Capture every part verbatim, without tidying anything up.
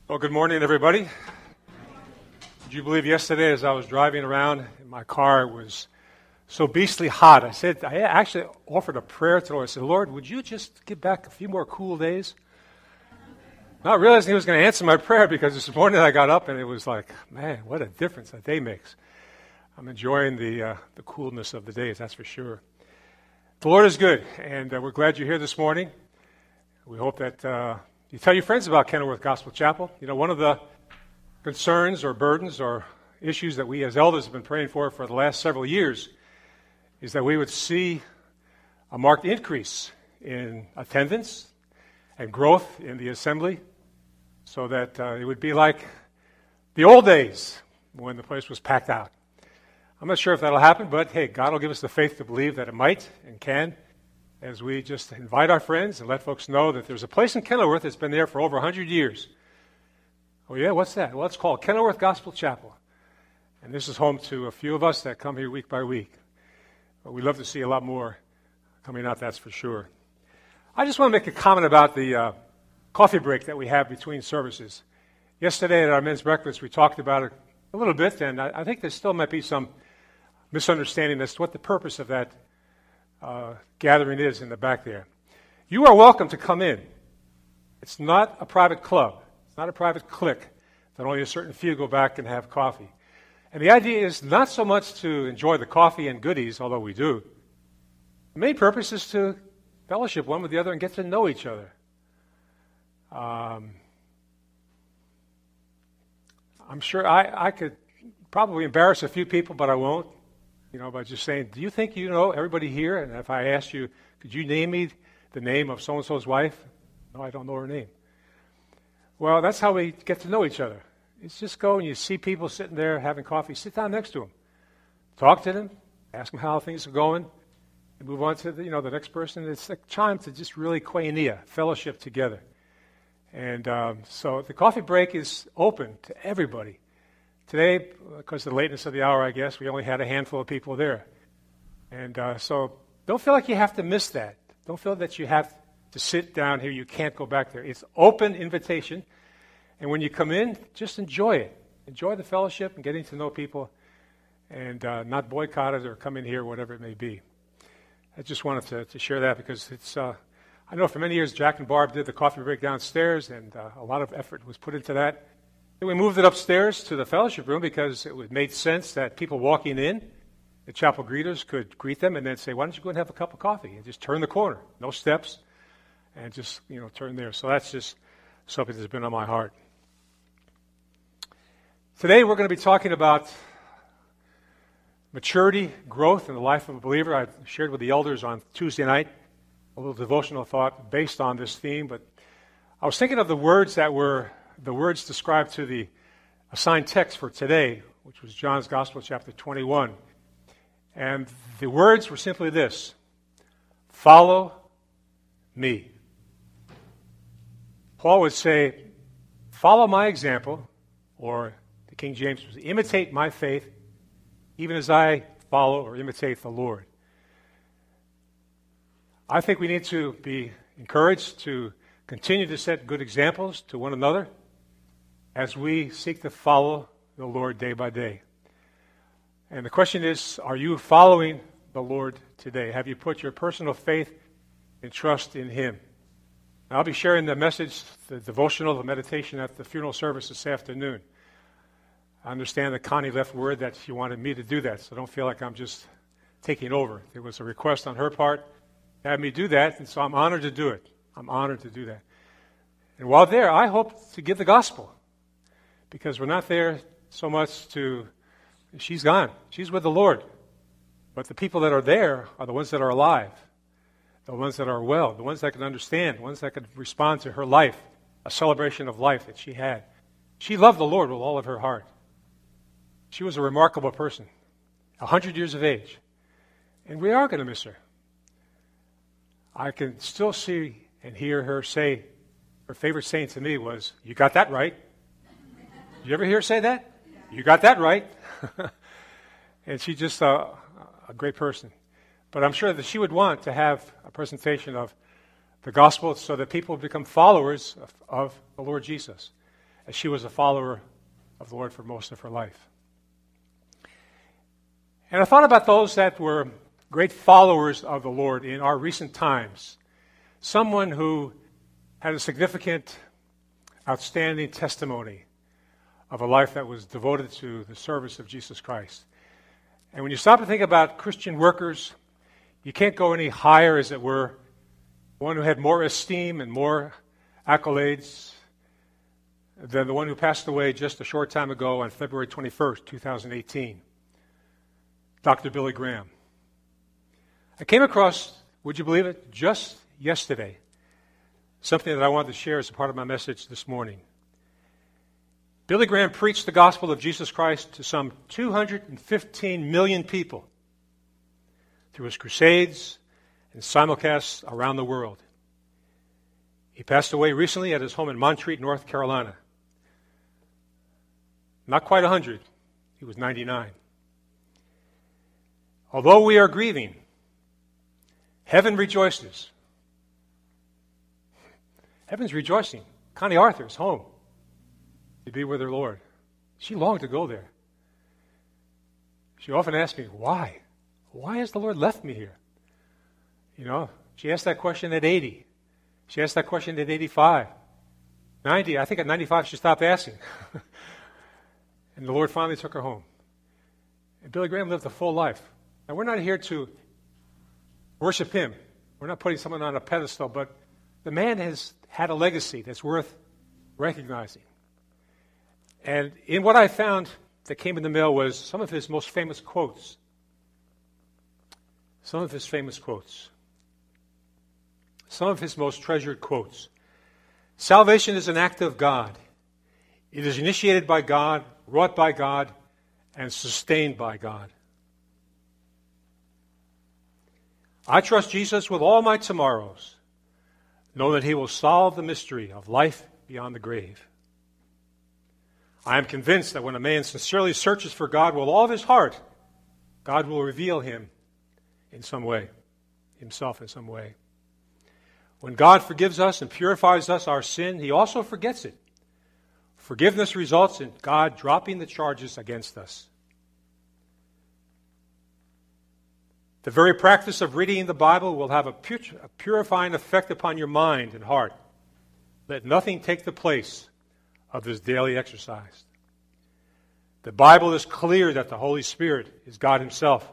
Well, good morning, everybody. Would you believe yesterday as I was driving around in my car, it was so beastly hot. I said, I actually offered a prayer to the Lord. I said, Lord, would you just give back a few more cool days? Not realizing he was going to answer my prayer because this morning I got up and it was like, man, what a difference a day makes. I'm enjoying the uh, the coolness of the days, that's for sure. The Lord is good, and uh, we're glad you're here this morning. We hope that uh, you tell your friends about Kenilworth Gospel Chapel. You know, one of the concerns or burdens or issues that we as elders have been praying for for the last several years is that we would see a marked increase in attendance and growth in the assembly so that uh, it would be like the old days when the place was packed out. I'm not sure if that'll happen, but hey, God will give us the faith to believe that it might and can as we just invite our friends and let folks know that there's a place in Kenilworth that's been there for over one hundred years. Oh yeah, what's that? Well, it's called Kenilworth Gospel Chapel. And this is home to a few of us that come here week by week. But we'd love to see a lot more coming out, that's for sure. I just want to make a comment about the uh, coffee break that we have between services. Yesterday at our men's breakfast, we talked about it a little bit, and I, I think there still might be some misunderstanding as to what the purpose of that uh, gathering is in the back there. You are welcome to come in. It's not a private club. It's not a private clique that only a certain few go back and have coffee. And the idea is not so much to enjoy the coffee and goodies, although we do. The main purpose is to fellowship one with the other and get to know each other. Um, I'm sure I, I could probably embarrass a few people, but I won't. You know, by just saying, do you think you know everybody here? And if I asked you, could you name me the name of so-and-so's wife? No, I don't know her name. Well, that's how we get to know each other. It's just go and you see people sitting there having coffee. Sit down next to them. Talk to them. Ask them how things are going. And move on to the, you know, the next person. It's a time to just really koinonia, fellowship together. And um, so the coffee break is open to everybody. Today, because of the lateness of the hour, I guess, we only had a handful of people there. And uh, so don't feel like you have to miss that. Don't feel that you have to sit down here. You can't go back there. It's open invitation. And when you come in, just enjoy it. Enjoy the fellowship and getting to know people and uh, not boycott it or come in here, whatever it may be. I just wanted to, to share that because it's, uh, I know for many years Jack and Barb did the coffee break downstairs and uh, a lot of effort was put into that. And we moved it upstairs to the fellowship room because it made sense that people walking in, the chapel greeters could greet them and then say, why don't you go and have a cup of coffee? And just turn the corner, no steps, and just, you know, turn there. So that's just something that's been on my heart. Today we're going to be talking about maturity, growth in the life of a believer. I shared with the elders on Tuesday night a little devotional thought based on this theme, but I was thinking of the words that were the words described to the assigned text for today, which was John's Gospel, chapter twenty-one. And the words were simply this: follow me. Paul would say, follow my example, or the King James was, imitate my faith, even as I follow or imitate the Lord. I think we need to be encouraged to continue to set good examples to one another as we seek to follow the Lord day by day. And the question is, are you following the Lord today? Have you put your personal faith and trust in Him? Now, I'll be sharing the message, the devotional, the meditation at the funeral service this afternoon. I understand that Connie left word that she wanted me to do that, so don't feel like I'm just taking over. There was a request on her part to have me do that, and so I'm honored to do it. I'm honored to do that. And while there, I hope to give the gospel, because we're not there so much to, she's gone. She's with the Lord. But the people that are there are the ones that are alive, the ones that are well, the ones that can understand, the ones that can respond to her life, a celebration of life that she had. She loved the Lord with all of her heart. She was a remarkable person, a hundred years of age. And we are going to miss her. I can still see and hear her say, her favorite saying to me was, you got that right. Did you ever hear her say that? You got that right. And she's just a, a great person. But I'm sure that she would want to have a presentation of the gospel so that people become followers of, of the Lord Jesus. as she was a follower of the Lord for most of her life. And I thought about those that were great followers of the Lord in our recent times. Someone who had a significant, outstanding testimony of a life that was devoted to the service of Jesus Christ. And when you stop and think about Christian workers, you can't go any higher, as it were. One who had more esteem and more accolades than the one who passed away just a short time ago on February twenty-first, twenty eighteen, Doctor Billy Graham. I came across, would you believe it, just yesterday, something that I wanted to share as a part of my message this morning. Billy Graham preached the gospel of Jesus Christ to some two hundred fifteen million people through his crusades and simulcasts around the world. He passed away recently at his home in Montreat, North Carolina. Not quite one hundred. He was ninety-nine. Although we are grieving, heaven rejoices. Heaven's rejoicing. Connie Arthur's home to be with her Lord. She longed to go there. She often asked me, why? Why has the Lord left me here? You know, she asked that question at eighty. She asked that question at eighty-five. ninety, I think at ninety-five she stopped asking. And the Lord finally took her home. And Billy Graham lived a full life. Now, we're not here to worship him. We're not putting someone on a pedestal, but the man has had a legacy that's worth recognizing. And in what I found that came in the mail was some of his most famous quotes. Some of his famous quotes. Some of his most treasured quotes. Salvation is an act of God. It is initiated by God, wrought by God, and sustained by God. I trust Jesus with all my tomorrows, know that he will solve the mystery of life beyond the grave. I am convinced that when a man sincerely searches for God with all of his heart, God will reveal him in some way, himself in some way. When God forgives us and purifies us our sin, he also forgets it. Forgiveness results in God dropping the charges against us. The very practice of reading the Bible will have a purifying effect upon your mind and heart. Let nothing take the place of this daily exercise. The Bible is clear that the Holy Spirit is God himself.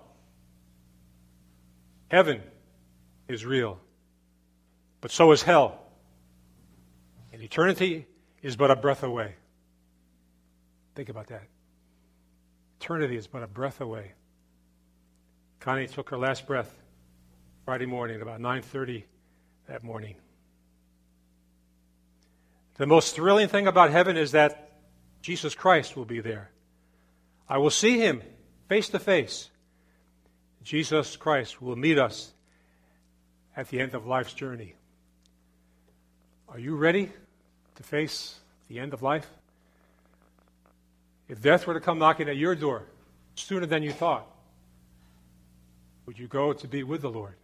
Heaven is real, but so is hell. And eternity is but a breath away. Think about that. Eternity is but a breath away. Connie took her last breath Friday morning at about nine thirty that morning. The most thrilling thing about heaven is that Jesus Christ will be there. I will see him face to face. Jesus Christ will meet us at the end of life's journey. Are you ready to face the end of life? If death were to come knocking at your door sooner than you thought, would you go to be with the Lord?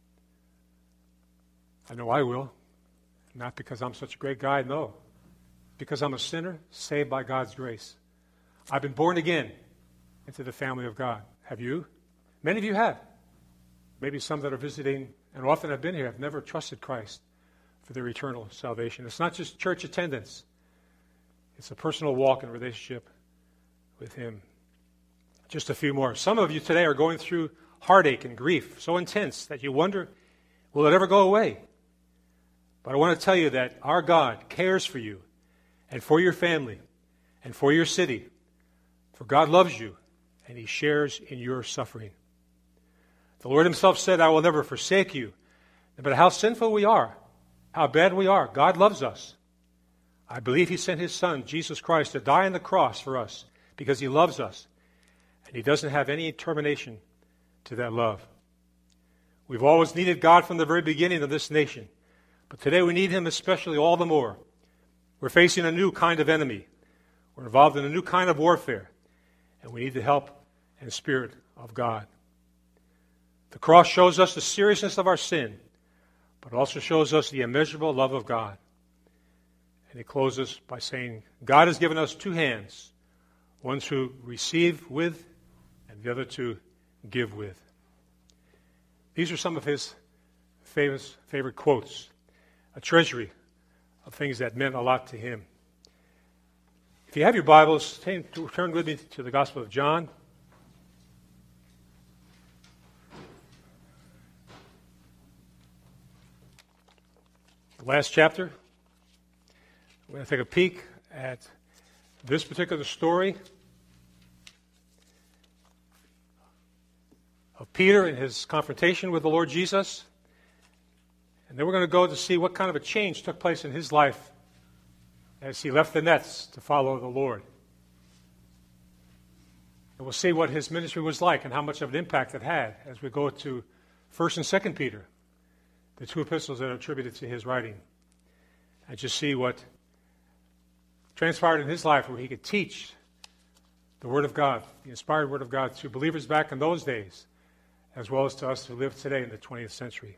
I know I will. Not because I'm such a great guy, no. Because I'm a sinner saved by God's grace. I've been born again into the family of God. Have you? Many of you have. Maybe some that are visiting and often have been here have never trusted Christ for their eternal salvation. It's not just church attendance. It's a personal walk and relationship with him. Just a few more. Some of you today are going through heartache and grief so intense that you wonder, will it ever go away? But I want to tell you that our God cares for you and for your family and for your city. For God loves you and he shares in your suffering. The Lord himself said, I will never forsake you. No matter how sinful we are, how bad we are, God loves us. I believe he sent his son, Jesus Christ, to die on the cross for us because he loves us. And he doesn't have any termination to that love. We've always needed God from the very beginning of this nation. But today we need him especially all the more. We're facing a new kind of enemy. We're involved in a new kind of warfare. And we need the help and spirit of God. The cross shows us the seriousness of our sin, but also shows us the immeasurable love of God. And he closes by saying, God has given us two hands, one to receive with and the other to give with. These are some of his famous favorite quotes, a treasury of things that meant a lot to him. If you have your Bibles, turn with me to the Gospel of John. The last chapter. We're going to take a peek at this particular story of Peter and his confrontation with the Lord Jesus. And then we're going to go to see what kind of a change took place in his life as he left the nets to follow the Lord. And we'll see what his ministry was like and how much of an impact it had as we go to First and Second Peter, the two epistles that are attributed to his writing. And just see what transpired in his life where he could teach the Word of God, the inspired Word of God to believers back in those days, as well as to us who live today in the twentieth century.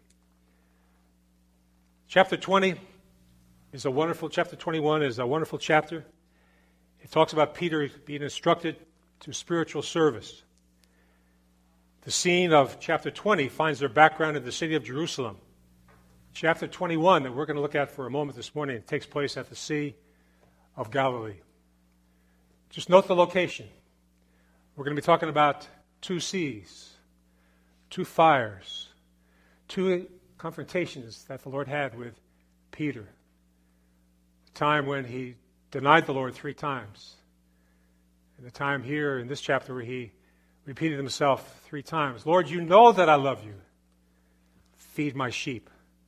Chapter twenty is a wonderful, chapter twenty-one is a wonderful chapter. It talks about Peter being instructed to spiritual service. The scene of chapter twenty finds their background in the city of Jerusalem. Chapter twenty-one, that we're going to look at for a moment this morning, takes place at the Sea of Galilee. Just note the location. We're going to be talking about two seas, two fires, two confrontations that the Lord had with Peter. The time when he denied the Lord three times. And the time here in this chapter where he repeated himself three times. Lord, you know that I love you. Feed my sheep.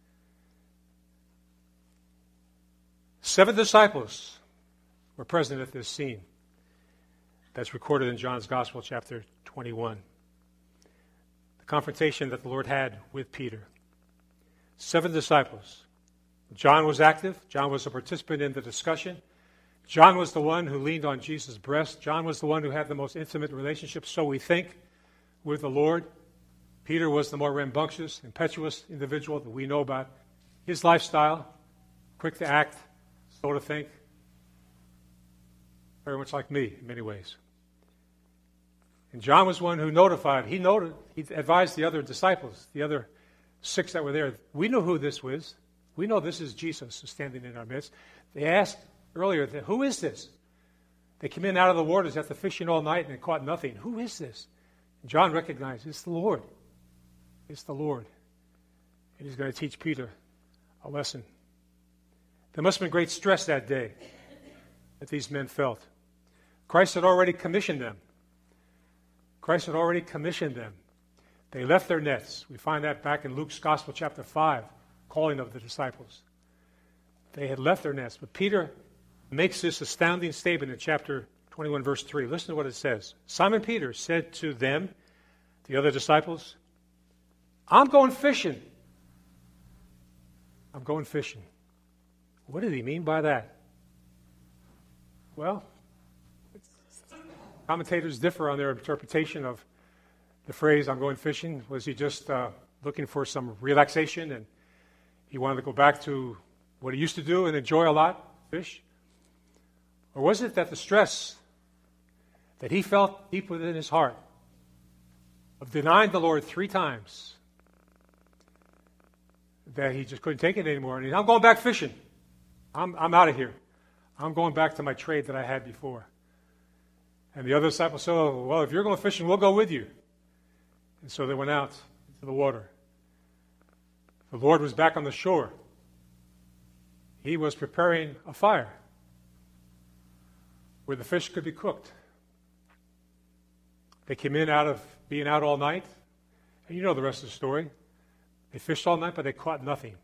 Seven disciples were present at this scene that's recorded in John's Gospel, chapter twenty-one. The confrontation that the Lord had with Peter. Seven disciples. John was active. John was a participant in the discussion. John was the one who leaned on Jesus' breast. John was the one who had the most intimate relationship, so we think, with the Lord. Peter was the more rambunctious, impetuous individual that we know about. His lifestyle, quick to act, slow to think. Very much like me in many ways. And John was one who notified, he noted, he advised the other disciples, the other six that were there. We know who this was. We know this is Jesus standing in our midst. They asked earlier, who is this? They came in out of the waters after fishing all night and they caught nothing. Who is this? And John recognized, it's the Lord. It's the Lord. And he's going to teach Peter a lesson. There must have been great stress that day that these men felt. Christ had already commissioned them. Christ had already commissioned them. They left their nets. We find that back in Luke's Gospel, chapter five, calling of the disciples. They had left their nets. But Peter makes this astounding statement in chapter twenty-one, verse three. Listen to what it says. Simon Peter said to them, the other disciples, I'm going fishing. I'm going fishing. What did he mean by that? Well, commentators differ on their interpretation of the phrase, I'm going fishing. Was he just uh, looking for some relaxation and he wanted to go back to what he used to do and enjoy a lot, fish? Or was it that the stress that he felt deep within his heart of denying the Lord three times, that he just couldn't take it anymore? And he, I'm going back fishing. I'm, I'm out of here. I'm going back to my trade that I had before. And the other disciples said, oh, well, if you're going fishing, we'll go with you. And so they went out into the water. The Lord was back on the shore. He was preparing a fire where the fish could be cooked. They came in out of being out all night. And you know the rest of the story. They fished all night, but they caught nothing.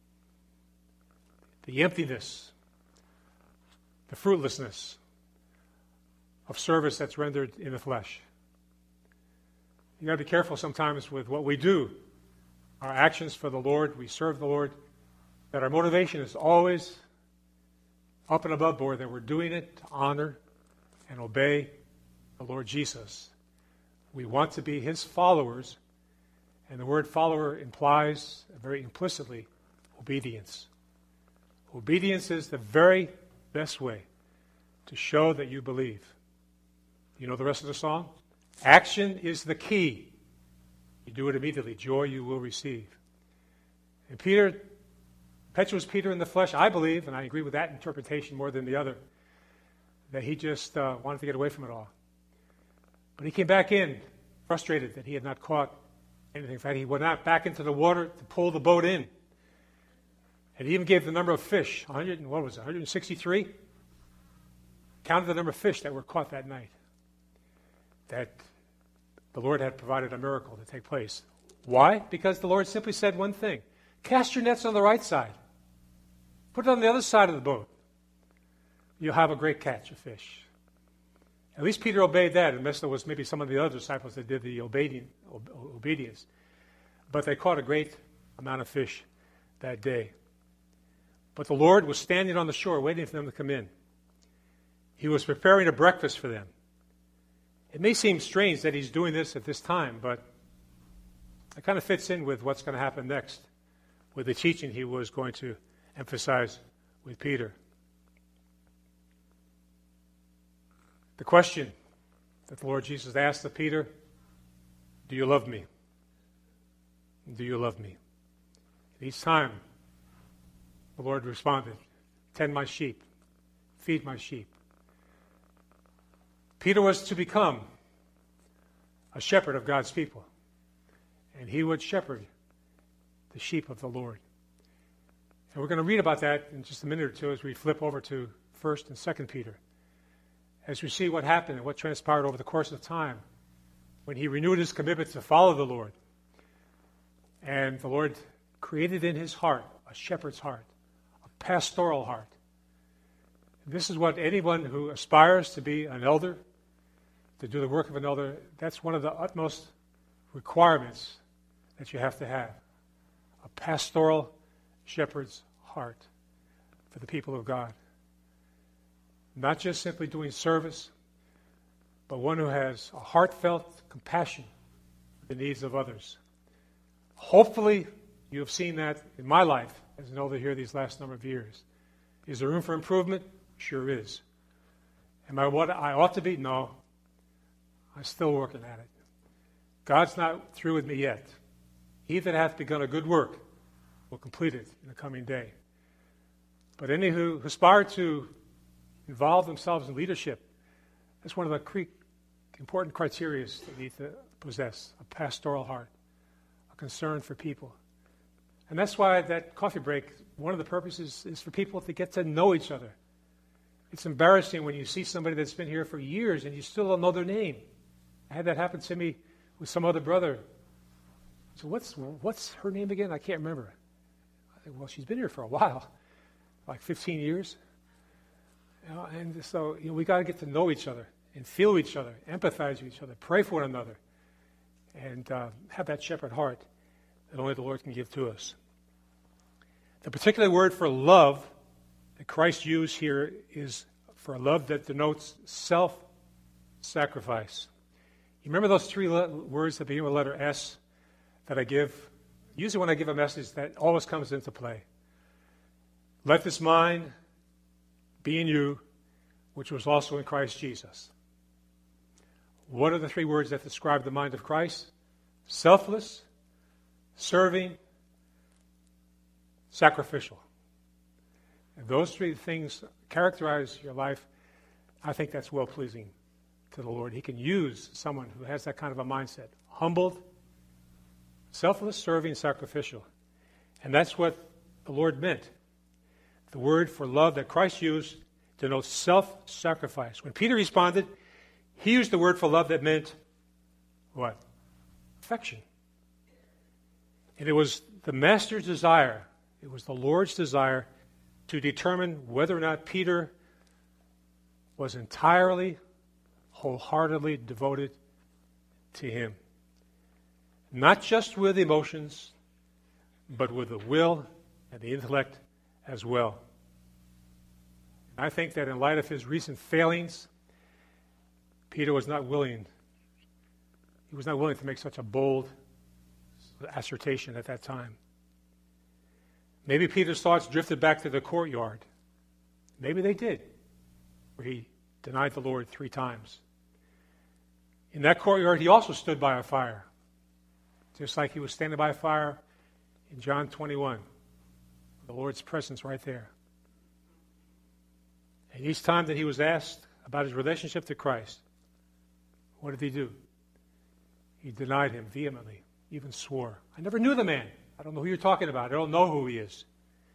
The emptiness, the fruitlessness of service that's rendered in the flesh. You've got to be careful sometimes with what we do. Our actions for the Lord, we serve the Lord, that our motivation is always up and above board, that we're doing it to honor and obey the Lord Jesus. We want to be his followers, and the word follower implies, very implicitly, obedience. Obedience is the very best way to show that you believe. You know the rest of the song? Action is the key. You do it immediately. Joy you will receive. And Peter, impetuous Peter in the flesh, I believe, and I agree with that interpretation more than the other, that he just uh, wanted to get away from it all. But he came back in, frustrated that he had not caught anything. In fact, he went out back into the water to pull the boat in. And he even gave the number of fish, one hundred, what was it, one hundred sixty-three? Counted the number of fish that were caught that night. That the Lord had provided a miracle to take place. Why? Because the Lord simply said one thing. Cast your nets on the right side. Put it on the other side of the boat. You'll have a great catch of fish. At least Peter obeyed that, unless there was maybe some of the other disciples that did the obedient, obedience. But they caught a great amount of fish that day. But the Lord was standing on the shore waiting for them to come in. He was preparing a breakfast for them. It may seem strange that he's doing this at this time, but it kind of fits in with what's going to happen next, with the teaching he was going to emphasize with Peter. The question that the Lord Jesus asked of Peter, do you love me? Do you love me? And each time, the Lord responded, tend my sheep, feed my sheep. Peter was to become a shepherd of God's people, and he would shepherd the sheep of the Lord. And we're going to read about that in just a minute or two as we flip over to First and Second Peter, as we see what happened and what transpired over the course of time when he renewed his commitment to follow the Lord. And the Lord created in his heart a shepherd's heart, a pastoral heart. And this is what anyone who aspires to be an elder, to do the work of an elder, that's one of the utmost requirements that you have to have. A pastoral shepherd's heart for the people of God. Not just simply doing service, but one who has a heartfelt compassion for the needs of others. Hopefully, you have seen that in my life as an elder here these last number of years. Is there room for improvement? Sure is. Am I what I ought to be? No. I'm still working at it. God's not through with me yet. He that hath begun a good work will complete it in the coming day. But any who aspire to involve themselves in leadership, that's one of the cre- important criteria they need to possess, a pastoral heart, a concern for people. And that's why that coffee break, one of the purposes is for people to get to know each other. It's embarrassing when you see somebody that's been here for years and you still don't know their name. I had that happen to me with some other brother. So what's what's her name again? I can't remember. I think, well, she's been here for a while, like fifteen years. You know, and so you know, we got to get to know each other and feel each other, empathize with each other, pray for one another, and uh, have that shepherd heart that only the Lord can give to us. The particular word for love that Christ used here is for a love that denotes self-sacrifice. You remember those three le- words that begin with the letter S that I give? Usually when I give a message, that always comes into play. Let this mind be in you, which was also in Christ Jesus. What are the three words that describe the mind of Christ? Selfless, serving, sacrificial. And those three things characterize your life. I think that's well-pleasing to the Lord. He can use someone who has that kind of a mindset. Humbled, selfless, serving, sacrificial. And that's what the Lord meant. The word for love that Christ used denotes self-sacrifice. When Peter responded, he used the word for love that meant what? Affection. And it was the Master's desire, it was the Lord's desire to determine whether or not Peter was entirely, wholeheartedly devoted to him. Not just with emotions, but with the will and the intellect as well. I think that in light of his recent failings, Peter was not willing, he was not willing to make such a bold assertion at that time. Maybe Peter's thoughts drifted back to the courtyard. Maybe they did, where he denied the Lord three times. In that courtyard, he also stood by a fire, just like he was standing by a fire in John twenty-one. The Lord's presence right there. And each time that he was asked about his relationship to Christ, what did he do? He denied him vehemently, even swore, I never knew the man. I don't know who you're talking about. I don't know who he is.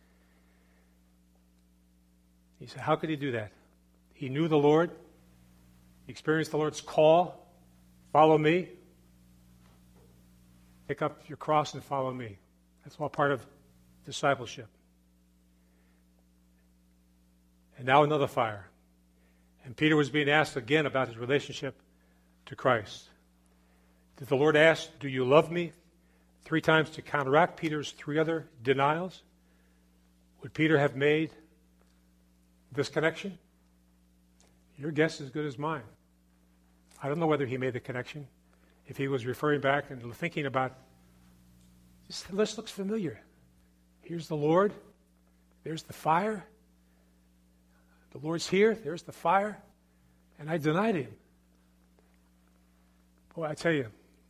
He said, how could he do that? He knew the Lord. He experienced the Lord's call. Follow me. Pick up your cross and follow me. That's all part of discipleship. And now another fire. And Peter was being asked again about his relationship to Christ. Did the Lord ask, do you love me? Three times to counteract Peter's three other denials? Would Peter have made this connection? Your guess is as good as mine. I don't know whether he made the connection. If he was referring back and thinking about, this list looks familiar. Here's the Lord. There's the fire. The Lord's here. There's the fire. And I denied him. Boy, I tell you,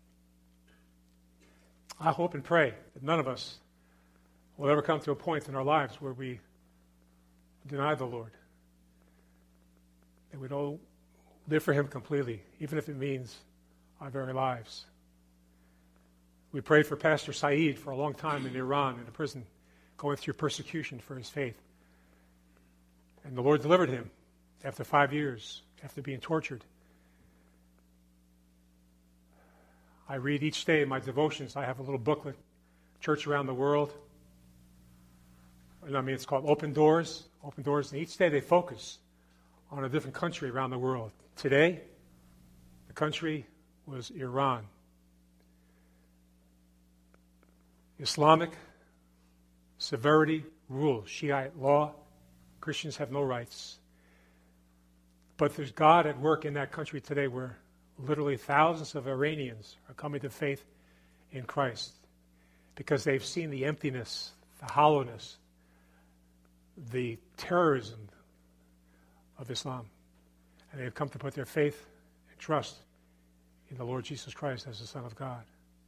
I hope and pray that none of us will ever come to a point in our lives where we deny the Lord. That we don't live for him completely, even if it means our very lives. We prayed for Pastor Saeed for a long time in Iran, in a prison, going through persecution for his faith. And the Lord delivered him after five years, after being tortured. I read each day in my devotions. I have a little booklet, Church Around the World. And I mean, it's called Open Doors. Open Doors. And each day they focus on a different country around the world. Today, the country was Iran. Islamic severity rules, Shiite law. Christians have no rights. But there's God at work in that country today where literally thousands of Iranians are coming to faith in Christ because they've seen the emptiness, the hollowness, the terrorism of Islam. And they've come to put their faith and trust in the Lord Jesus Christ as the Son of God.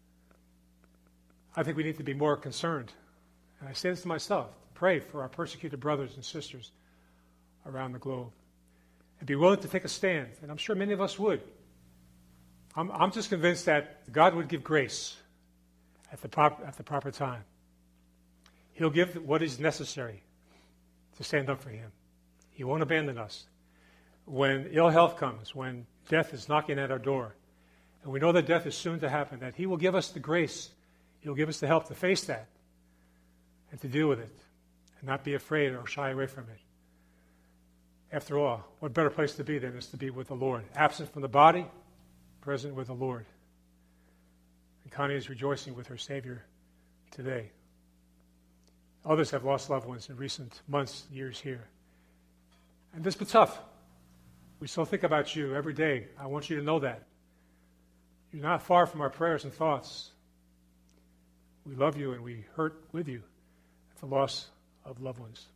I think we need to be more concerned. And I say this to myself. Pray for our persecuted brothers and sisters around the globe. And be willing to take a stand. And I'm sure many of us would. I'm, I'm just convinced that God would give grace at the, prop, at the proper time. He'll give what is necessary to stand up for him. He won't abandon us. When ill health comes, when death is knocking at our door, and we know that death is soon to happen, that he will give us the grace, he'll give us the help to face that and to deal with it and not be afraid or shy away from it. After all, what better place to be than is to be with the Lord, absent from the body, present with the Lord. And Connie is rejoicing with her Savior today. Others have lost loved ones in recent months, years here. And this has been tough. We still think about you every day. I want you to know that. You're not far from our prayers and thoughts. We love you and we hurt with you at the loss of loved ones.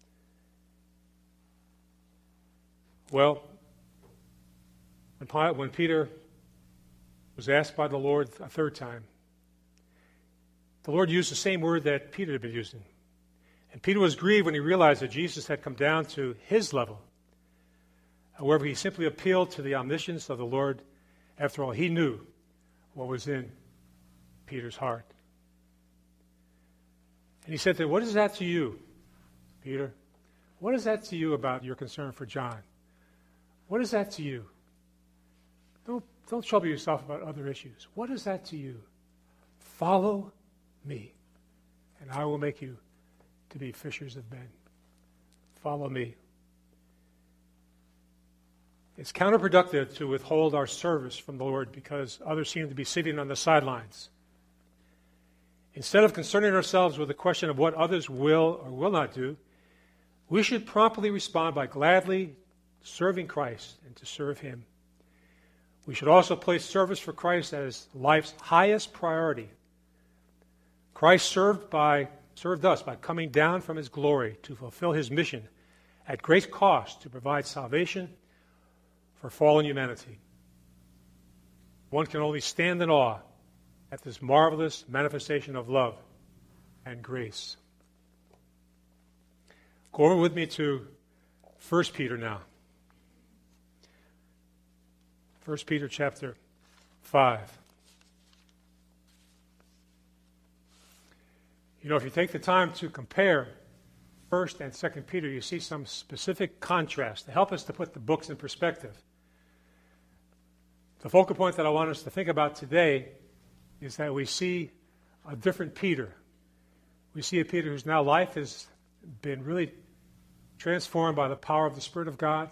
Well, when, when Peter was asked by the Lord a third time, the Lord used the same word that Peter had been using. And Peter was grieved when he realized that Jesus had come down to his level. However, he simply appealed to the omniscience of the Lord. After all, he knew what was in Peter's heart. And he said to him, what is that to you, Peter? What is that to you about your concern for John? What is that to you? Don't, don't trouble yourself about other issues. What is that to you? Follow me, and I will make you to be fishers of men. Follow me. It's counterproductive to withhold our service from the Lord because others seem to be sitting on the sidelines. Instead of concerning ourselves with the question of what others will or will not do, we should promptly respond by gladly serving Christ and to serve him. We should also place service for Christ as life's highest priority. Christ served by served us by coming down from his glory to fulfill his mission at great cost to provide salvation for fallen humanity. One can only stand in awe at this marvelous manifestation of love and grace. Go over with me to First Peter now. First Peter chapter five. You know, if you take the time to compare First and Second Peter, you see some specific contrast to help us to put the books in perspective. The focal point that I want us to think about today is that we see a different Peter. We see a Peter whose now life has been really transformed by the power of the Spirit of God.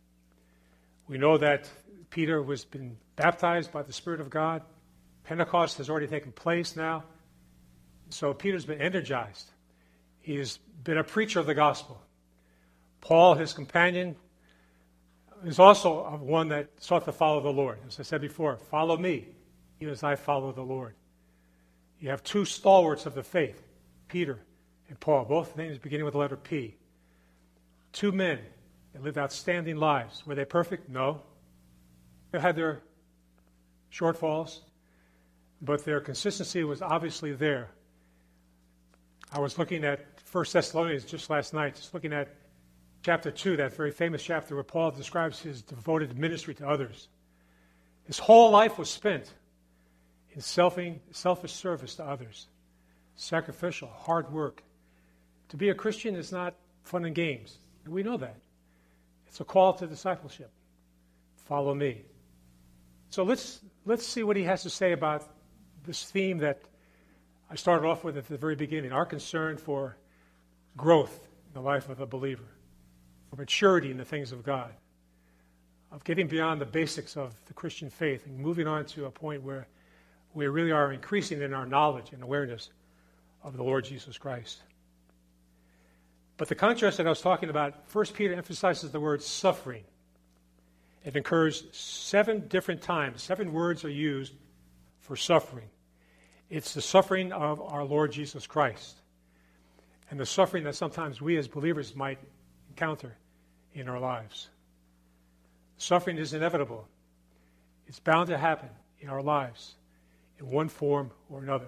We know that Peter was been baptized by the Spirit of God. Pentecost has already taken place now. So Peter's been energized. He has been a preacher of the gospel. Paul, his companion, is also one that sought to follow the Lord. As I said before, follow me, even as I follow the Lord. You have two stalwarts of the faith, Peter and Paul, both names beginning with the letter P. Two men that lived outstanding lives. Were they perfect? No. They had their shortfalls, but their consistency was obviously there. I was looking at First Thessalonians just last night, just looking at chapter two, that very famous chapter where Paul describes his devoted ministry to others. His whole life was spent in selfing, selfish service to others, sacrificial, hard work. To be a Christian is not fun and games, and we know that. It's a call to discipleship. Follow me. So let's let's see what he has to say about this theme that I started off with at the very beginning, our concern for growth in the life of a believer, for maturity in the things of God, of getting beyond the basics of the Christian faith and moving on to a point where we really are increasing in our knowledge and awareness of the Lord Jesus Christ. But the contrast that I was talking about, First Peter emphasizes the word suffering. It occurs seven different times. Seven words are used for suffering. It's the suffering of our Lord Jesus Christ and the suffering that sometimes we as believers might encounter in our lives. Suffering is inevitable. It's bound to happen in our lives in one form or another.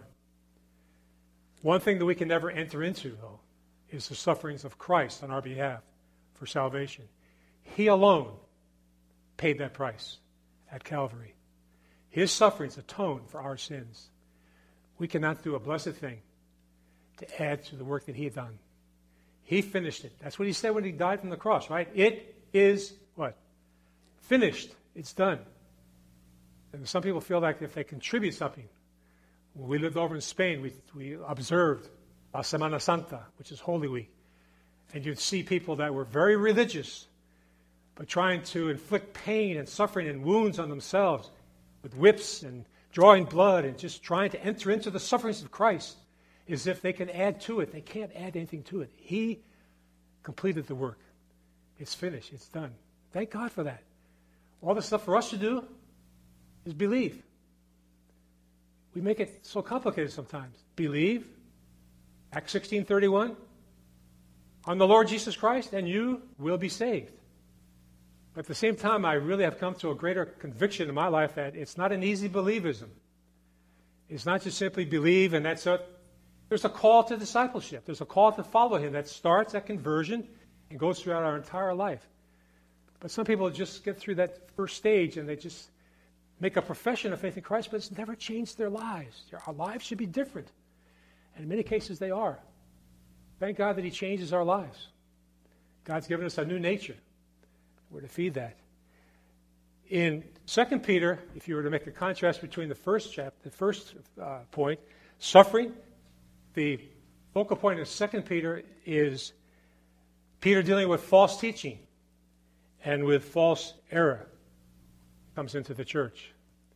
One thing that we can never enter into, though, is the sufferings of Christ on our behalf for salvation. He alone paid that price at Calvary. His sufferings atone for our sins. We cannot do a blessed thing to add to the work that he had done. He finished it. That's what he said when he died from the cross, right? It is what? Finished. It's done. And some people feel like if they contribute something. When we lived over in Spain, we, we observed La Semana Santa, which is Holy Week. And you'd see people that were very religious, but trying to inflict pain and suffering and wounds on themselves with whips and drawing blood and just trying to enter into the sufferings of Christ as if they can add to it. They can't add anything to it. He completed the work. It's finished. It's done. Thank God for that. All the stuff for us to do is believe. We make it so complicated sometimes. Believe, Acts sixteen thirty-one, on the Lord Jesus Christ, and you will be saved. But at the same time, I really have come to a greater conviction in my life that it's not an easy believism. It's not just simply believe and that's it. There's a call to discipleship. There's a call to follow him that starts at conversion and goes throughout our entire life. But some people just get through that first stage and they just make a profession of faith in Christ, but it's never changed their lives. Our lives should be different. And in many cases, they are. Thank God that he changes our lives. God's given us a new nature. We're to feed that. In Second Peter, if you were to make a contrast between the first chapter, the first uh, point, suffering, the focal point of Second Peter is Peter dealing with false teaching and with false error comes into the church.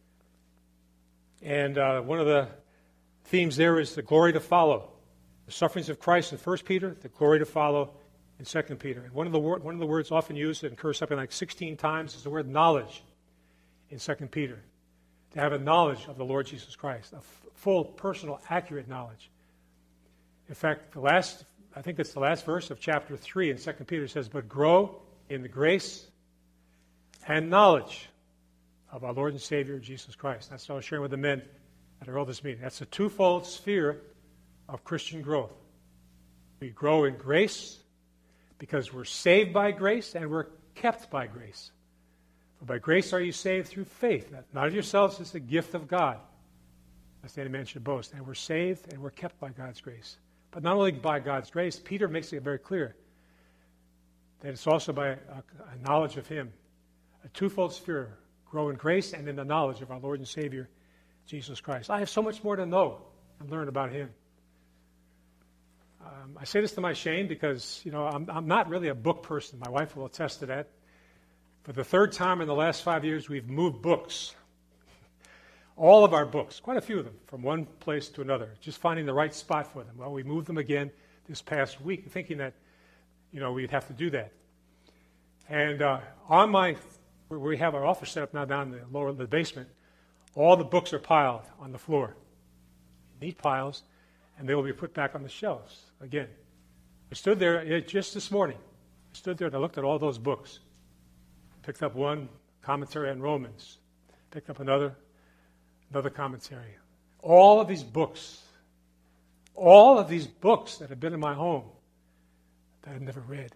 And uh, one of the themes there is the glory to follow. The sufferings of Christ in First Peter, the glory to follow in Second Peter. And one of the wor- one of the words often used that occurs something like sixteen times is the word knowledge in Second Peter. To have a knowledge of the Lord Jesus Christ, a f- full, personal, accurate knowledge. In fact, the last, I think it's the last verse of chapter three in Second Peter says, but grow in the grace and knowledge of our Lord and Savior, Jesus Christ. That's what I was sharing with the men at our oldest meeting. That's a twofold sphere of Christian growth. We grow in grace because we're saved by grace and we're kept by grace. For by grace are you saved through faith. Not of yourselves, it's the gift of God. Lest any man should boast. And we're saved and we're kept by God's grace. But not only by God's grace, Peter makes it very clear that it's also by a, a knowledge of Him. A twofold sphere. Grow in grace and in the knowledge of our Lord and Savior, Jesus Christ. I have so much more to know and learn about Him. Um, I say this to my shame because, you know, I'm, I'm not really a book person. My wife will attest to that. For the third time in the last five years, we've moved books. All of our books, quite a few of them, from one place to another, just finding the right spot for them. Well, we moved them again this past week, thinking that, you know, we'd have to do that. And uh, on my, where we have our office set up now down in the lower, the basement, all the books are piled on the floor. Neat piles, and they will be put back on the shelves again. I stood there it, just this morning. I stood there and I looked at all those books. Picked up one commentary on Romans. Picked up another, another commentary. All of these books, all of these books that have been in my home that I've never read.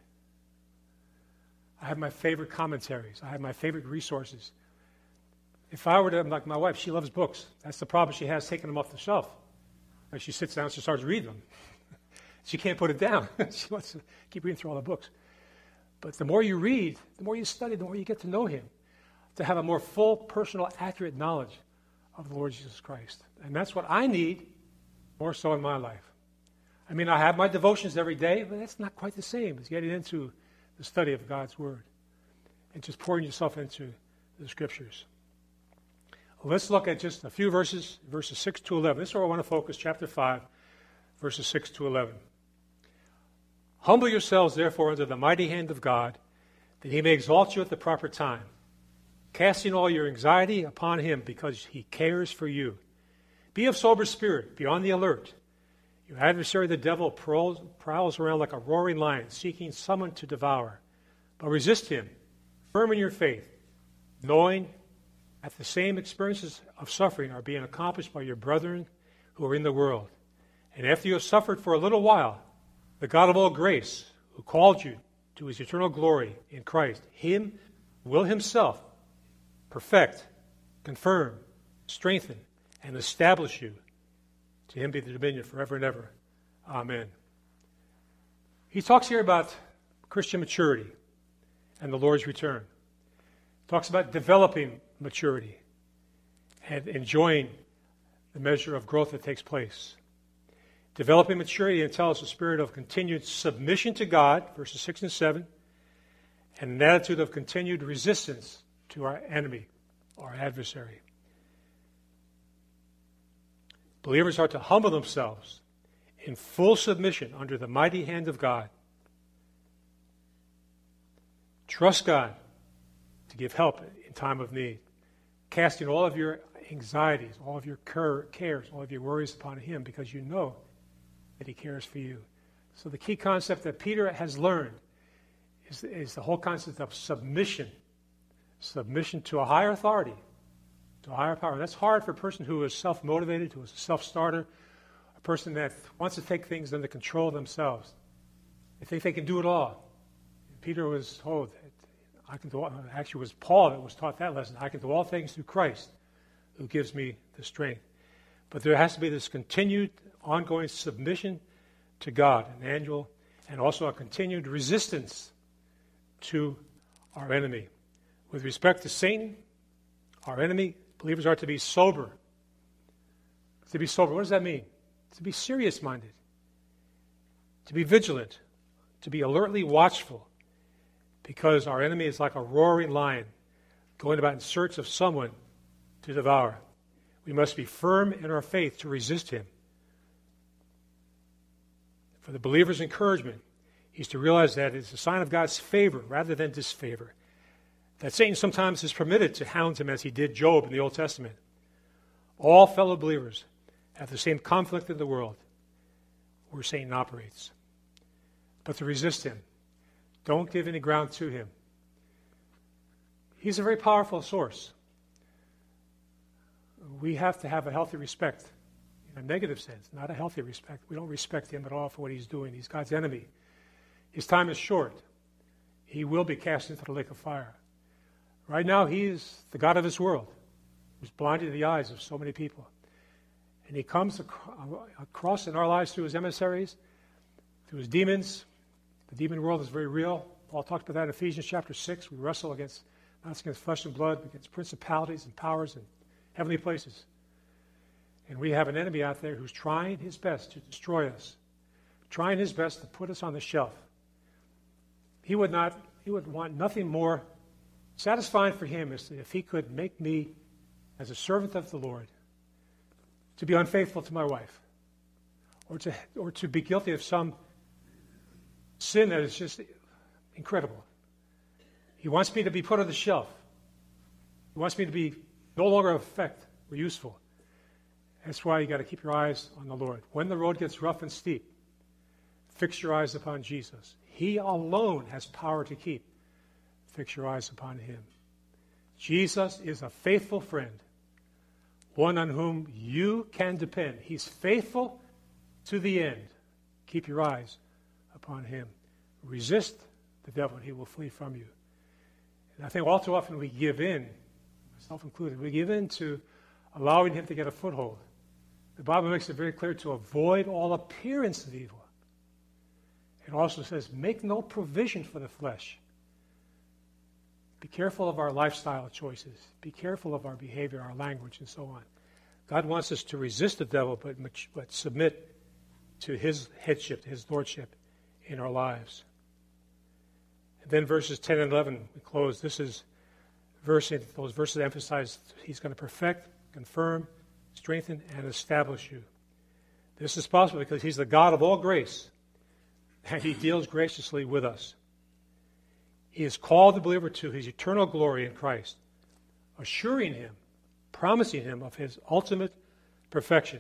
I have my favorite commentaries. I have my favorite resources. If I were to, like my wife, she loves books. That's the problem she has, taking them off the shelf. Like she sits down and she starts reading them. She can't put it down. She wants to keep reading through all the books. But the more you read, the more you study, the more you get to know Him, to have a more full, personal, accurate knowledge of the Lord Jesus Christ. And that's what I need more so in my life. I mean, I have my devotions every day, but that's not quite the same as getting into the study of God's Word and just pouring yourself into the Scriptures. Let's look at just a few verses, verses six to eleven. This is where I want to focus, chapter five, verses six to eleven. Humble yourselves, therefore, under the mighty hand of God, that He may exalt you at the proper time, casting all your anxiety upon Him, because He cares for you. Be of sober spirit, be on the alert. Your adversary, the devil, prowls, prowls around like a roaring lion, seeking someone to devour. But resist him, firm in your faith, knowing that the same experiences of suffering are being accomplished by your brethren who are in the world. And after you have suffered for a little while, the God of all grace, who called you to His eternal glory in Christ, Him will Himself perfect, confirm, strengthen, and establish you. To Him be the dominion forever and ever. Amen. He talks here about Christian maturity and the Lord's return. He talks about developing maturity and enjoying the measure of growth that takes place. Developing maturity entails a spirit of continued submission to God, verses six and seven, and an attitude of continued resistance to our enemy, our adversary. Believers are to humble themselves in full submission under the mighty hand of God. Trust God to give help in time of need, casting all of your anxieties, all of your cares, all of your worries upon Him, because you know that He cares for you. So the key concept that Peter has learned is, is the whole concept of submission. Submission to a higher authority, to a higher power. That's hard for a person who is self-motivated, who is a self-starter, a person that wants to take things under control themselves. They think they can do it all. And Peter was told, I can do all, actually it was Paul that was taught that lesson. I can do all things through Christ who gives me the strength. But there has to be this continued, ongoing submission to God, an annual, and also a continued resistance to our enemy. With respect to Satan, our enemy, believers are to be sober. To be sober, what does that mean? To be serious-minded, to be vigilant, to be alertly watchful, because our enemy is like a roaring lion going about in search of someone to devour. We must be firm in our faith to resist him. For the believer's encouragement is to realize that it's a sign of God's favor rather than disfavor. That Satan sometimes is permitted to hound him as he did Job in the Old Testament. All fellow believers have the same conflict in the world. where Satan operates, but to resist him. Don't give any ground to him. He's a very powerful source. We have to have a healthy respect, in a negative sense, not a healthy respect. We don't respect him at all for what he's doing. He's God's enemy. His time is short. He will be cast into the lake of fire. Right now, he is the God of this world, who's blinded the eyes of so many people. And he comes ac- across in our lives through his emissaries, through his demons. The demon world is very real. Paul talked about that in Ephesians chapter six. We wrestle against, not against flesh and blood, but against principalities and powers and heavenly places. And we have an enemy out there who's trying his best to destroy us, trying his best to put us on the shelf. He would not, he would want nothing more satisfying for him is if he could make me, as a servant of the Lord, to be unfaithful to my wife, or to or to be guilty of some sin that is just incredible. He wants me to be put on the shelf. He wants me to be no longer of effect or useful. That's why you got to keep your eyes on the Lord. When the road gets rough and steep, fix your eyes upon Jesus. He alone has power to keep. Fix your eyes upon him. Jesus is a faithful friend, one on whom you can depend. He's faithful to the end. Keep your eyes upon him. Resist the devil, and he will flee from you. And I think all too often we give in, myself included, we give in to allowing him to get a foothold. The Bible makes it very clear to avoid all appearance of evil. It also says, make no provision for the flesh. Be careful of our lifestyle choices. Be careful of our behavior, our language, and so on. God wants us to resist the devil, but, but submit to his headship, to his lordship in our lives. And then verses ten and eleven, we close. This is verse, those verses emphasize he's going to perfect, confirm, strengthen, and establish you. This is possible because he's the God of all grace, and he deals graciously with us. He has called the believer to his eternal glory in Christ, assuring him, promising him of his ultimate perfection.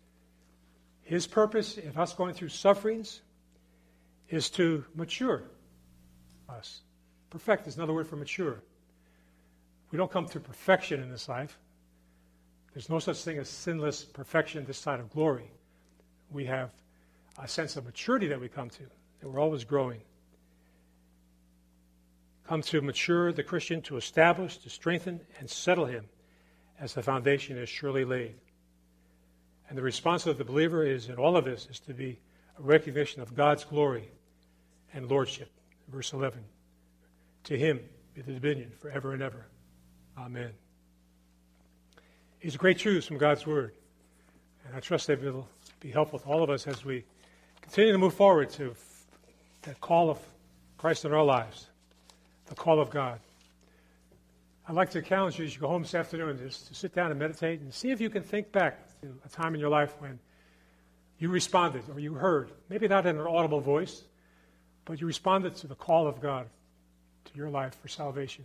His purpose in us going through sufferings is to mature us. Perfect is another word for mature. We don't come to perfection in this life. There's no such thing as sinless perfection this side of glory. We have a sense of maturity that we come to, that we're always growing. Come to mature the Christian, to establish, to strengthen, and settle him as the foundation is surely laid. And the response of the believer is, in all of this, is to be a recognition of God's glory and lordship. Verse eleven, to him be the dominion forever and ever. Amen. These are great truths from God's Word, and I trust they will be helpful to all of us as we continue to move forward to that call of Christ in our lives, the call of God. I'd like to challenge you as you go home this afternoon just to sit down and meditate and see if you can think back to a time in your life when you responded or you heard, maybe not in an audible voice, but you responded to the call of God to your life for salvation.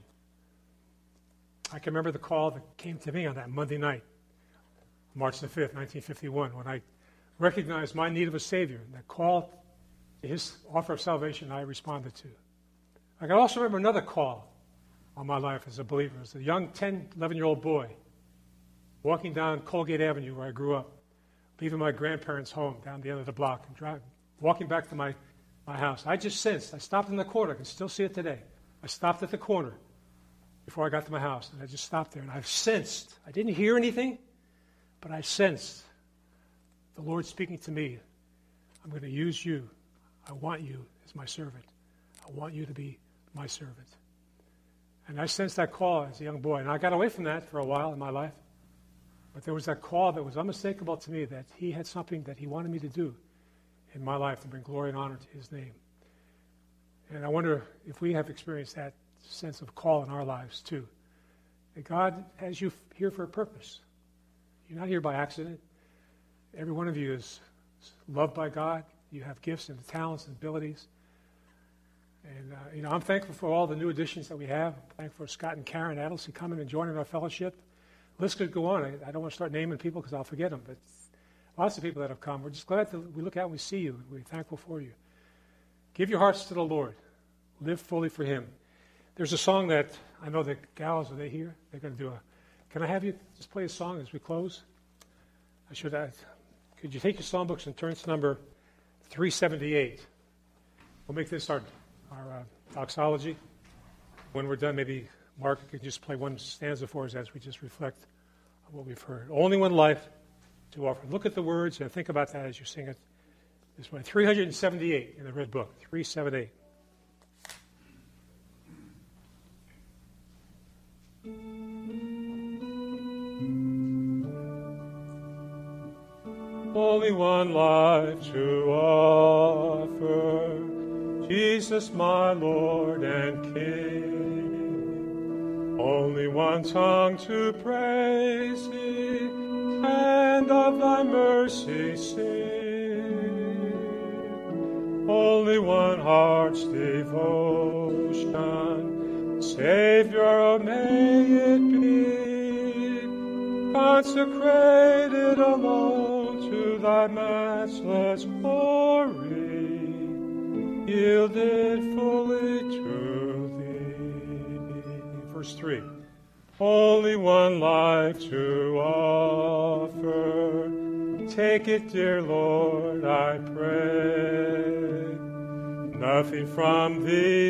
I can remember the call that came to me on that Monday night, March the fifth, nineteen fifty-one, when I recognized my need of a Savior. And that call to his offer of salvation I responded to. I can also remember another call on my life as a believer. As a young ten, eleven-year-old boy, walking down Colgate Avenue where I grew up, leaving my grandparents' home down the end of the block, and driving, walking back to my, my house. I just sensed, I stopped in the corner, I can still see it today. I stopped at the corner before I got to my house, and I just stopped there, and I sensed, I didn't hear anything, but I sensed the Lord speaking to me. I'm going to use you. I want you as my servant. I want you to be my servant. And I sensed that call as a young boy, and I got away from that for a while in my life. But there was that call that was unmistakable to me that he had something that he wanted me to do in my life to bring glory and honor to his name. And I wonder if we have experienced that sense of call in our lives too. That God has you here for a purpose. You're not here by accident. Every one of you is loved by God. You have gifts and talents and abilities. And, uh, you know, I'm thankful for all the new additions that we have. I'm thankful for Scott and Karen Adelson coming and joining our fellowship. The list could go on. I, I don't want to start naming people because I'll forget them. But Lots of people that have come. We're just glad that we look out and we see you. We're thankful for you. Give your hearts to the Lord. Live fully for Him. There's a song that I know the gals, are they here? They're going to do a, can I have you just play a song as we close? I should add, could you take your songbooks and turn to number three seventy-eight? We'll make this our, our uh, doxology. When we're done, maybe Mark could just play one stanza for us as we just reflect on what we've heard. Only one life to offer. Look at the words and think about that as you sing it this way. three seventy-eight in the red book. three seventy-eight. Only one life to offer, Jesus my Lord and King. Only one tongue to praise Thee, and of Thy mercy sing. Only one heart's devotion, Savior, may it be, consecrated alone to Thy matchless glory, yielded fully to Thee. Verse three. Only one life to offer. Take it, dear Lord, I pray. Nothing from Thee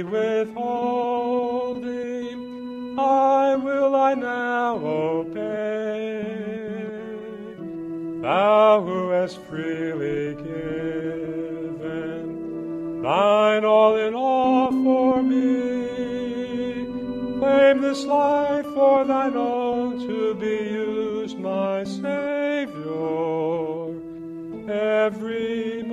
withholding, I will I now obey. Thou who hast freely given Thine all in all for me, claim this life for Thine own to be used, my Savior, every